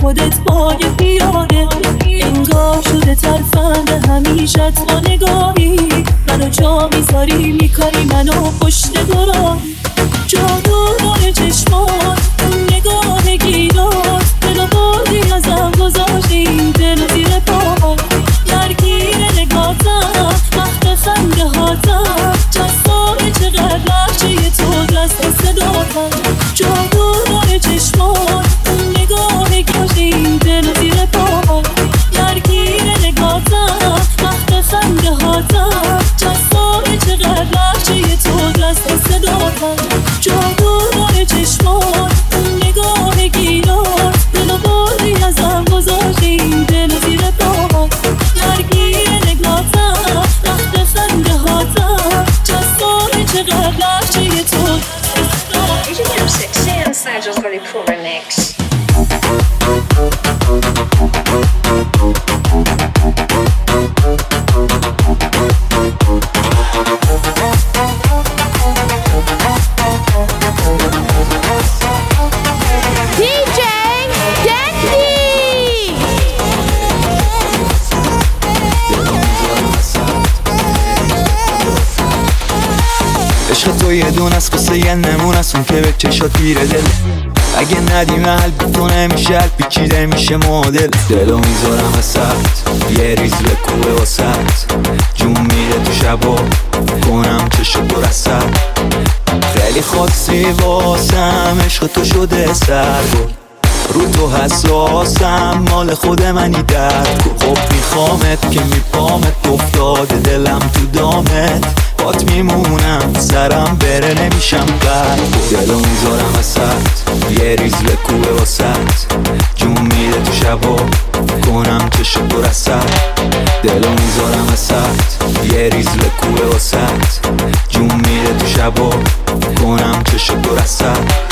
خودت پای پیاده، انگار شده ترفند همیشت با نگاهی، منو جا میذاری میکنی منو پشت دوران، جادو داره چشمات اون نگاه گیلات، دلو بردی ازم گذاشتی دلو زیر پا، درگیر نگاتم وقت خنده هاتم، جذابه چقدر لحجه تو دست صداتم، جادو داره چشمات اون نگاه گیلات، دلو زیر پا، درگیر نگاتم وقت خنده هاتم، جذابه چقدر لحجه تو دست صداتم، جادو داره چشمات اون نگاه گیلات، دلو بردی ازم گذاشتی دلو زیر پا، درگیر نگاتم وقت خنده هاتم، جذابه چقدر لحجه تو. You should get sexy and Sergio's very cool next. عشق تو یه دون از قصه یه نمون از اون که به چشات میره دل، اگه ندی محل بی تو نمیشه پیچیده میشه مدل، دلو میذارم وسط یه ریز بکوبه واسط، جون میره تو شبا کنم چشم تو رسد، خیلی خاصی واسم عشق تو شده سرگل، رو تو حساسم مال خود منی درد، خب میخوامت که میپامت افتاده دلم تو دامت، بات میمونم سرم بره نمیشم قلب، دلو میذارم وسط یه ریز بکوبه واسط، جون میره تو شبا کنم چشم تو رسد، دلو میذارم وسط یه ریز بکوبه واسط، جون میره تو شبا کنم چشم تو رسد.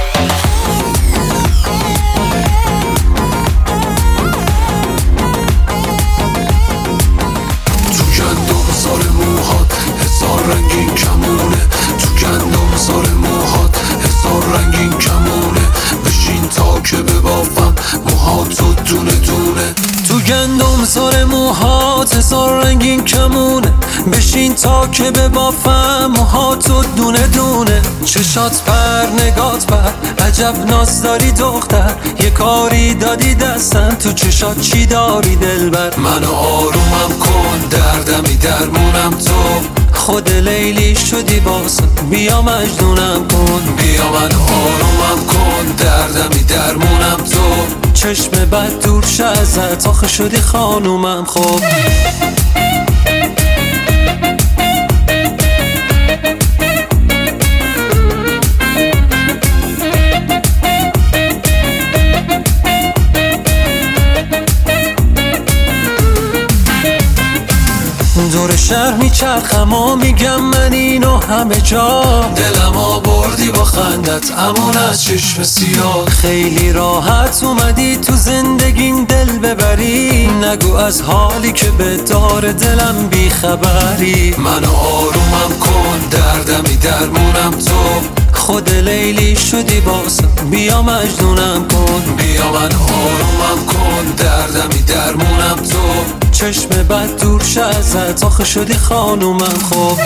رنگین کمونه تو گندم سار موهات، هزار رنگین کمونه بشین تا که ببافم موهاتو دونه دونه، تو گندم سار موهات هزار رنگین کمونه بشین تا که ببافم موهاتو دونه دونه، چشات پر نگات پر عجب ناز داری دختر، یه کاری دادی دستم تو چشات چی داری دلبر، منو آرومم کن دردمی درمونم تو، خود لیلی شدی باسم بیا مجنونم کن، بیا من آرومم کن دردمی درمونم تو، چشم بد دور شه ازت آخه شدی خانومم خب. دور شهر میچرخم و میگم من اینو همه جا، دلم آوردی با خندت امون از چشم سیاه، خیلی راحت اومدی تو زندگیم دل ببری، نگو از حالی که به دار دلم بیخبری، منو آرومم کن دردمی درمونم تو، خود لیلی شدی باسم بیا مجنونم کن، بیا من آرومم کن دردمی درمونم تو، چشم بد دور شه ازت آخه شدی خانومم خب.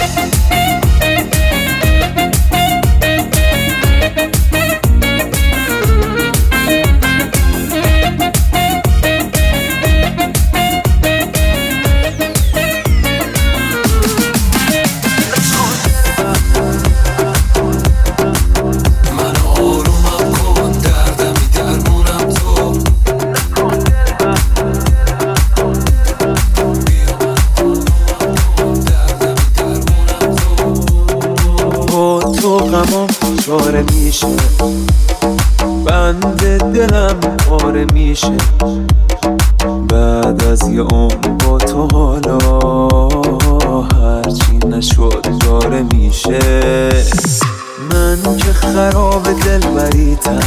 پاره میشه بند دلم پاره میشه، بعد از یه عمر با تو حالا هرچی نشد داره میشه، من که خراب دل بریتم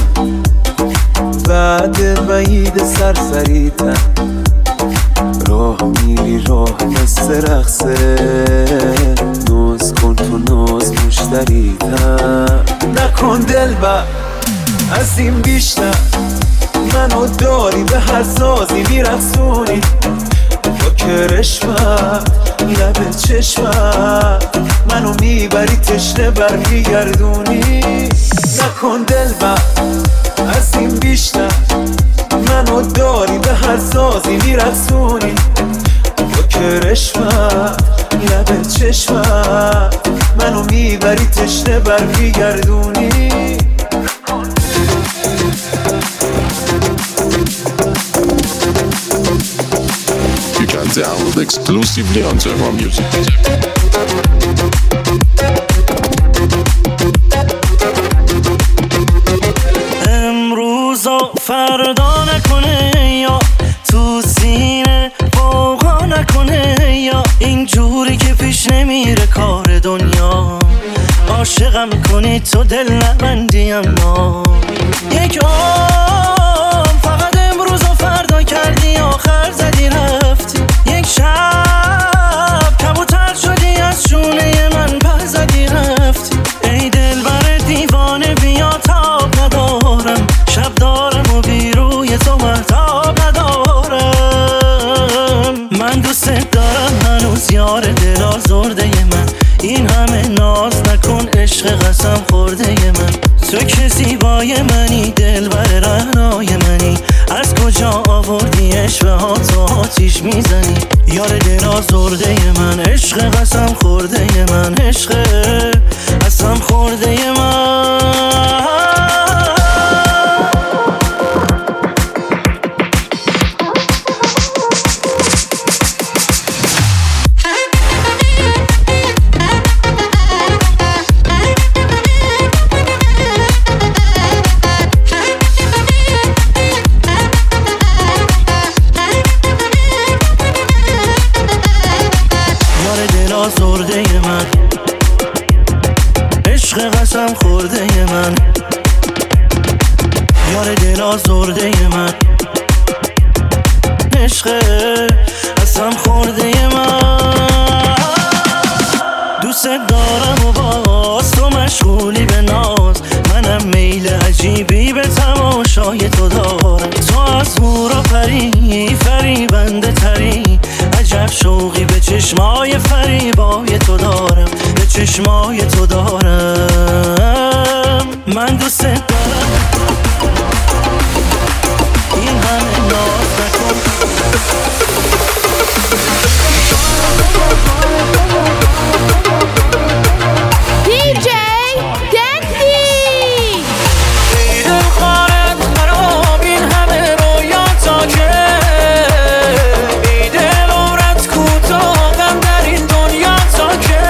بعد وعید سرسریتم، راه میری راه مثل رقصه، ناز کن تو ناز مشتریتم، نکن دل بر از این بیشتر، من منو داری به هر سازی میرقصونی با کرشمت لب چشمت منو میبری تشنه برمیگردونی نکن دلبر از این بیشتر منو داری به هر سازی میرقصونی با کرشمت لب چشمت منو میبری تشنه برمیگردونی You can download exclusively on Zerma Music. امروز و فردا نکنه یا تو سینه فوقا نکنه یا اینجوری که پیش نمیره کار دنیا عاشقم کنی تو دل نبندی اما یک فقط امروز و فردا کردی آخر زدی رفتی یک شب کبوتر شدی از شونه من پر زدی رفتی ای دلبر دیوانه بیا تاب ندارم شب دارم و بیروی تو محتاب ندارم من دوست دارم هنوز یار دل آزرده من این همه ناز نکن عشق قسم خورده من تو که زیبای منی دلبر رعنای منی از کجا آوردی عشق ها تو آتیش میزنی یار دل آزرده من عشق قسم خورده من عشق قسم خورده من آزرده من عشق قسم خورده من یار دل آزرده من عشق قسم خورده من دوست دارم و باز تو مشغولی به ناز منم میل عجیبی به تماشای تو دارم تو از هورا پری فریبنده تری عجب شوقی به چشمای فریبای تو دارم به چشمای تو دارم من دوست دارم این همه ناز نکن DJ دندی دل خارت خراب این همه رویا تا که بیدل عمرت کوتاه غم در این دنیا تا که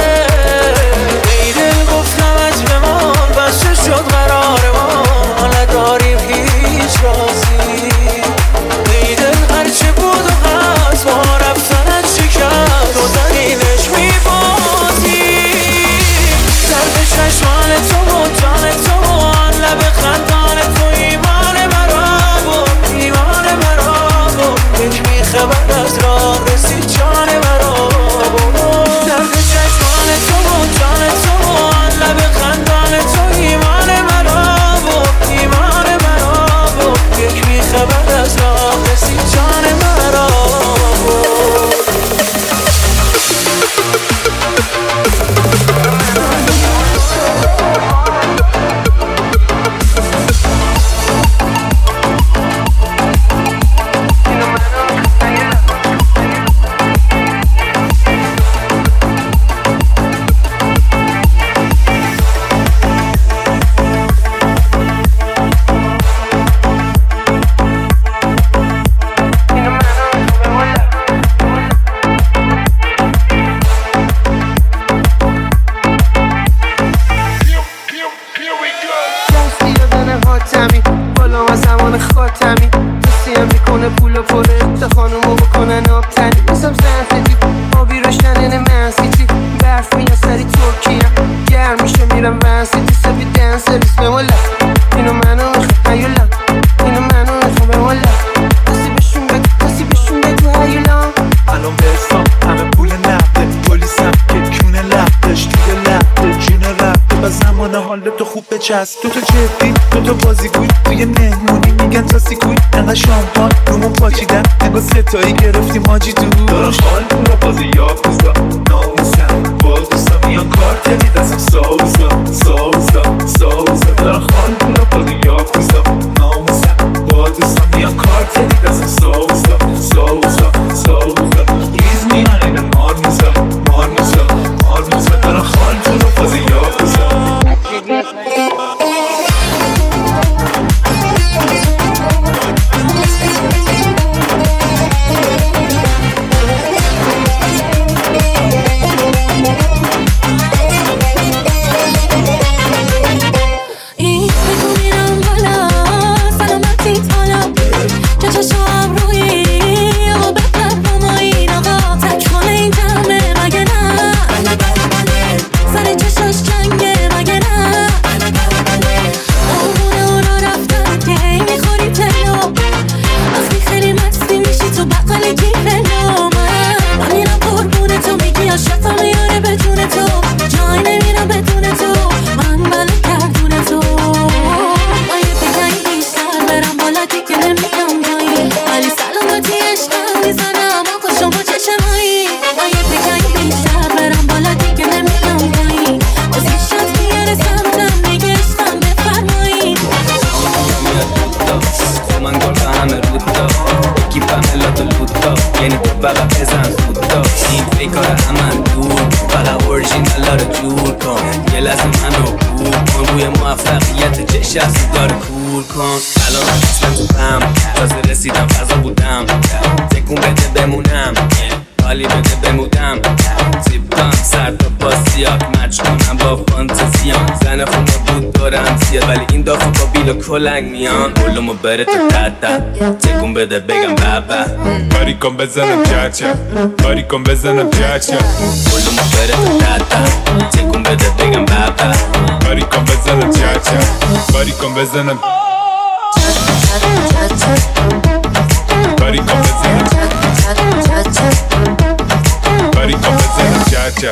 بیدل گفتم از بمان بسته شد قرار ما نداریم هیچ رازی بیدل هرچه بود و هست با رفتنت شکست و زنینش میبازی درد چشمان تو و جان تو و آن لب خندان تو ایمان مرا بود ایمان مرا بود یک میخبر از راه رسید جان مرا بود درد چشمان تو و جان تو و آن لب خندان تو ایمان مرا بود ایمان مرا بود یک میخبر از راه رسید جان مرا بود تو خوب بچست تو جدی تو بازیگوی توی مهمونی میگن تا سیکوی انقدر شامپان رومون پاچیدن انگار ستایی گرفتیم حاجی تو دارم خال رو بازی یاکوزا ناموسم با دوستا میان کارتلی دستم ساوزا دارم خال رو بازی یاکوزا ناموسم با دوستا میان کارتلی دستم ساوزا ریز میان این مارموزا دارم خال رو بازی یاکوزا کلنگ میان بلومو بره تو تتا تکون بده بگم بابا باری کن بزنم چاچا بلومو بره تو تتا تکون بده بگم بابا باری کن بزنم چاچا باری کن بزنم چاچا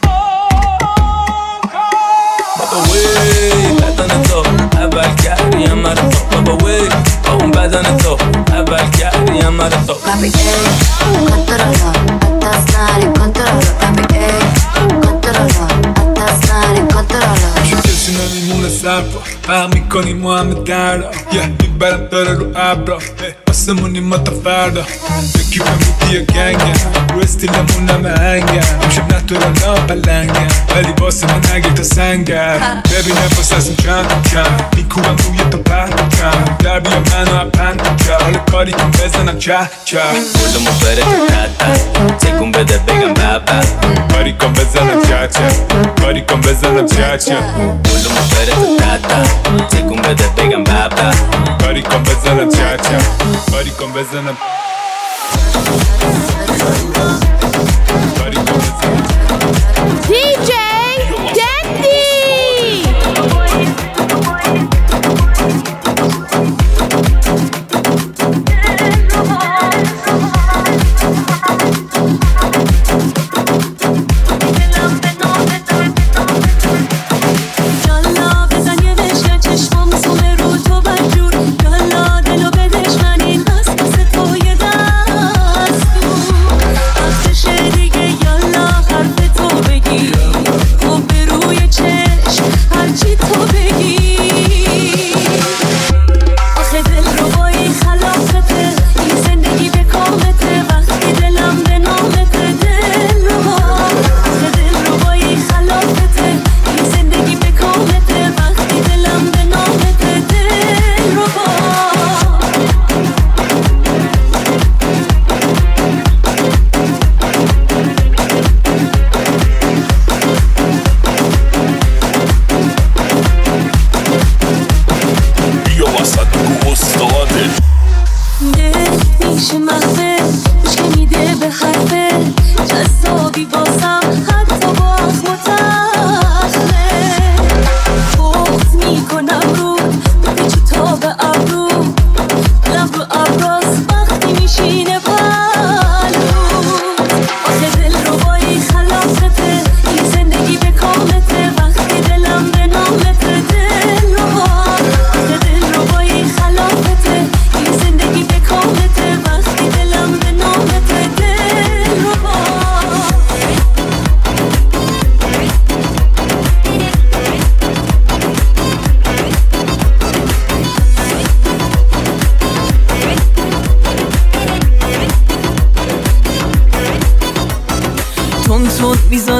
بدن تو اول کردیم مرا تو بابا وی با اون بدن تو اول کردیم مرا تو papi controlo estás nari controlo papi controlo estás nari controlo شو کسی نمیمونه سرپا فرق میکنیم ما همه دردا میبرم داره رو ابرا آسمونی ما تا فردا یکی بمودی یا گنگم رو استیلمون همه هنگم امشب نتورا لا پلنگم ولی واسه من اگه تا سنگم ببینم واسه از این کم میکوبم روی تا پرکم در بیا منو اپند حالا کاری کن بزنم چه بلومو بره تو تتا تکون بده بگم بابا کاری کن بزنم چه کاری کن بزنم چه بلومو بره تو تتا تکون بده بگم بابا کاری کن بزنم چه کاری کن بزنم DJ Dandy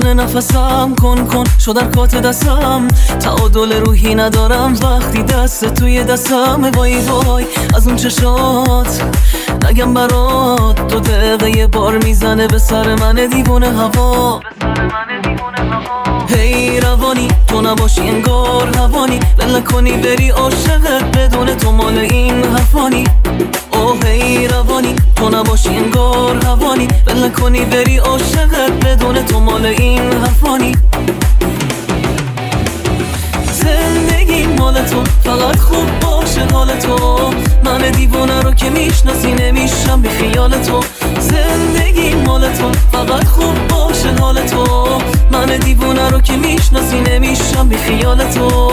نفسم کن شدن کات دستم، تعادل روحی ندارم وقتی دست توی دستم. وای از اون چشات نگم برات، 2 دقیقه یه بار میزنه به سر من دیوونه هوا. هی روانی تو نباشی انگار هوانی، ول نکنی بری عاشقت بدون تو مال این حرفانی. اوه هی روانی تو نباشی انگار هوانی، ول نکنی بری عاشقت بدون تو مال این حرفانی. زندگی مال تو فقط خوب باشه حال تو، من دیوونه رو که میشناسی نمیشم بی خیال تو. زندگی مال تو فقط خوب باشه حال تو، من دیوونه رو که میشناسی نمیشم بی خیال تو.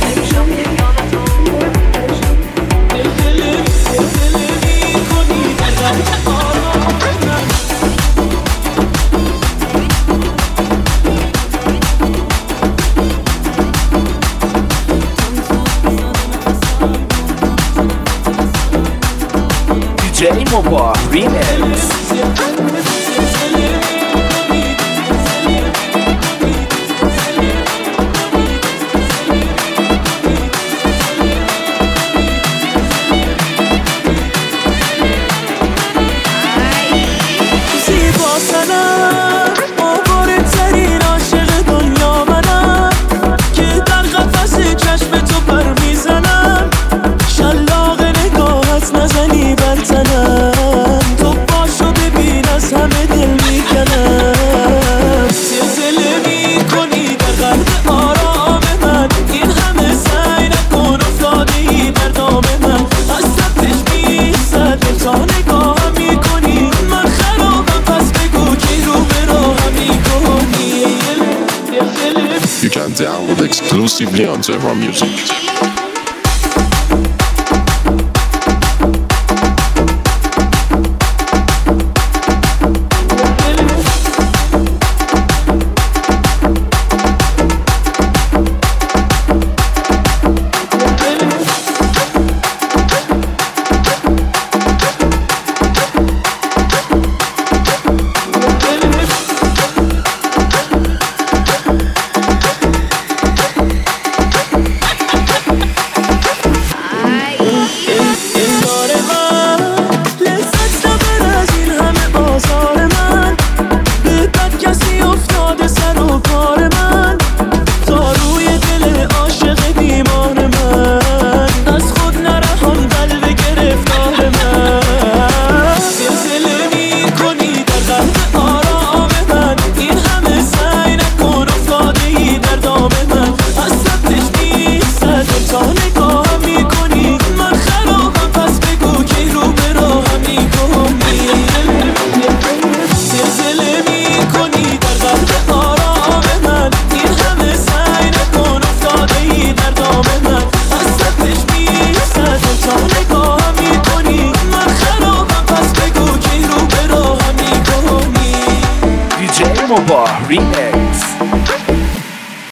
DJ Moba Remix. You can download exclusively on Zebra Music. DJ Moba Remix.